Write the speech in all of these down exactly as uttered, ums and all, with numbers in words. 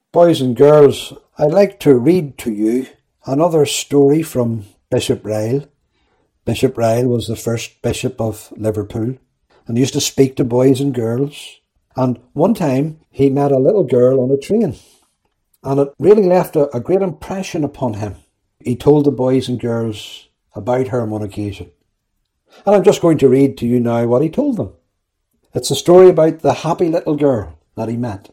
Boys and girls, I'd like to read to you another story from Bishop Ryle. Bishop Ryle was the first bishop of Liverpool and used to speak to boys and girls. And one time he met a little girl on a train, and it really left a, a great impression upon him. He told the boys and girls about her on one occasion. And I'm just going to read to you now what he told them. It's a story about the happy little girl that he met.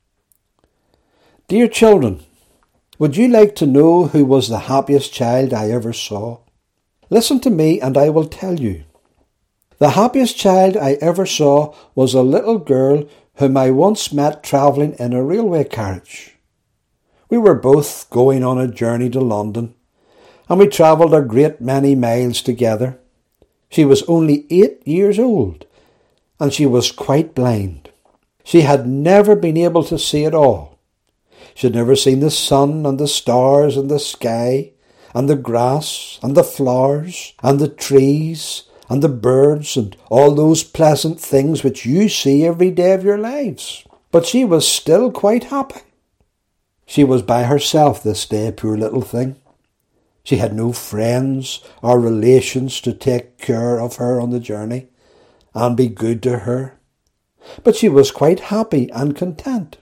Dear children, would you like to know who was the happiest child I ever saw? Listen to me and I will tell you. The happiest child I ever saw was a little girl whom I once met travelling in a railway carriage. We were both going on a journey to London, and we travelled a great many miles together. She was only eight years old, and she was quite blind. She had never been able to see at all. She had never seen the sun and the stars and the sky and the grass and the flowers and the trees and the birds and all those pleasant things which you see every day of your lives. But she was still quite happy. She was by herself this day, poor little thing. She had no friends or relations to take care of her on the journey and be good to her. But she was quite happy and content.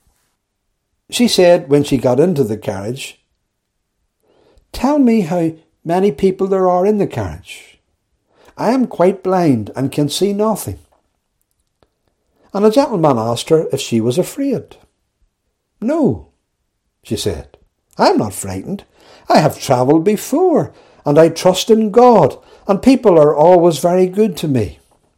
She said when she got into the carriage, "Tell me how many people there are in the carriage. I am quite blind and can see nothing." And a gentleman asked her if she was afraid. "No," she said, "I am not frightened. I have travelled before, and I trust in God, and people are always very good to me."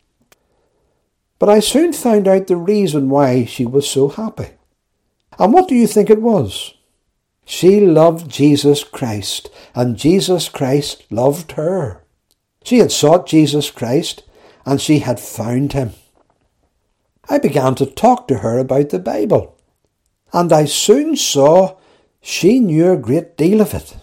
But I soon found out the reason why she was so happy. And what do you think it was? She loved Jesus Christ, and Jesus Christ loved her. She had sought Jesus Christ, and she had found him. I began to talk to her about the Bible, and I soon saw she knew a great deal of it.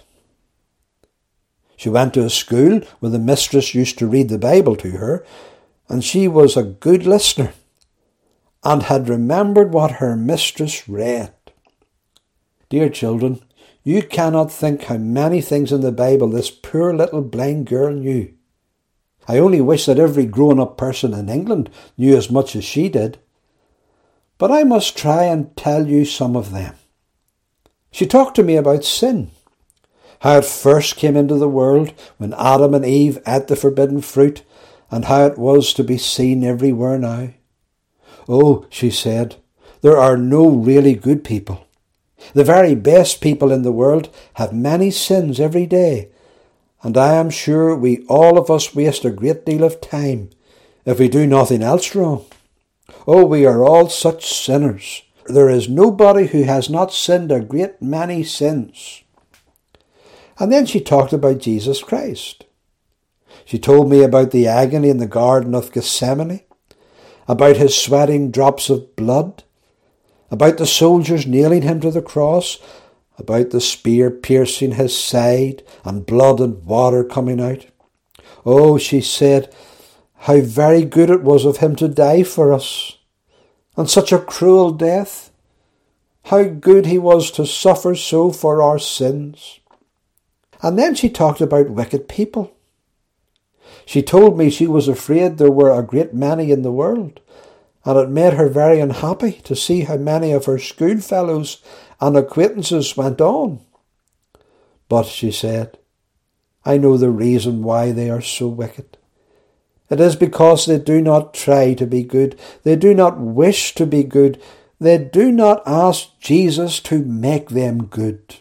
She went to a school where the mistress used to read the Bible to her, and she was a good listener and had remembered what her mistress read. Dear children, you cannot think how many things in the Bible this poor little blind girl knew. I only wish that every grown-up person in England knew as much as she did. But I must try and tell you some of them. She talked to me about sin, how it first came into the world when Adam and Eve ate the forbidden fruit, and how it was to be seen everywhere now. "Oh," she said, "there are no really good people. The very best people in the world have many sins every day, and I am sure we all of us waste a great deal of time if we do nothing else wrong. Oh, we are all such sinners. There is nobody who has not sinned a great many sins." And then she talked about Jesus Christ. She told me about the agony in the Garden of Gethsemane, about his sweating drops of blood, about the soldiers nailing him to the cross, about the spear piercing his side and blood and water coming out. "Oh," she said, "how very good it was of him to die for us, and such a cruel death. How good he was to suffer so for our sins." And then she talked about wicked people. She told me she was afraid there were a great many in the world, and it made her very unhappy to see how many of her schoolfellows and acquaintances went on. "But," she said, "I know the reason why they are so wicked. It is because they do not try to be good. They do not wish to be good. They do not ask Jesus to make them good."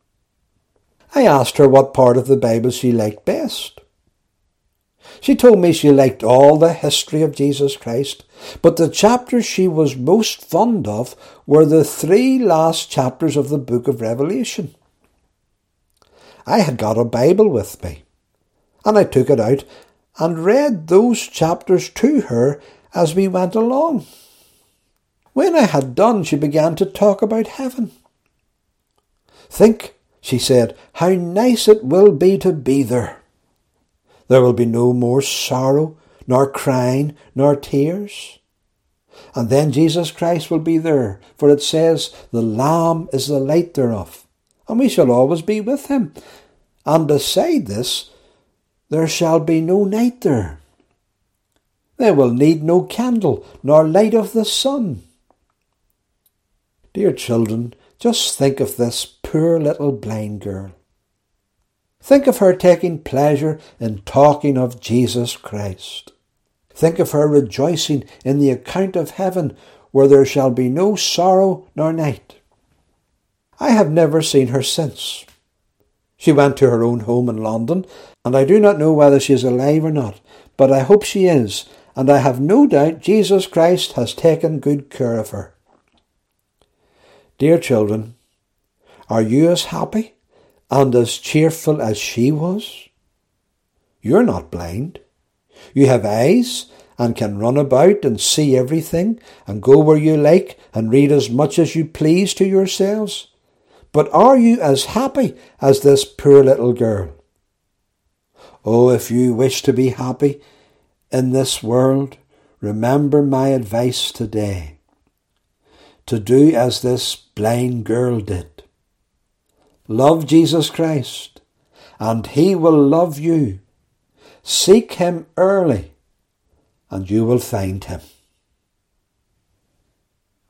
I asked her what part of the Bible she liked best. She told me she liked all the history of Jesus Christ, but the chapters she was most fond of were the three last chapters of the book of Revelation. I had got a Bible with me, and I took it out and read those chapters to her as we went along. When I had done, she began to talk about heaven. "Think," she said, "how nice it will be to be there. There will be no more sorrow, nor crying, nor tears. And then Jesus Christ will be there, for it says, the Lamb is the light thereof. And we shall always be with him. And beside this, there shall be no night there. They will need no candle, nor light of the sun. Dear children, just think of this poor little blind girl. Think of her taking pleasure in talking of Jesus Christ. Think of her rejoicing in the account of heaven, where there shall be no sorrow nor night. I have never seen her since. She went to her own home in London, and I do not know whether she is alive or not, but I hope she is, and I have no doubt Jesus Christ has taken good care of her. Dear children, are you as happy and as cheerful as she was? You're not blind. You have eyes and can run about and see everything and go where you like and read as much as you please to yourselves. But are you as happy as this poor little girl? Oh, if you wish to be happy in this world, remember my advice today. To do as this blind girl did. Love Jesus Christ, and he will love you. Seek him early, and you will find him.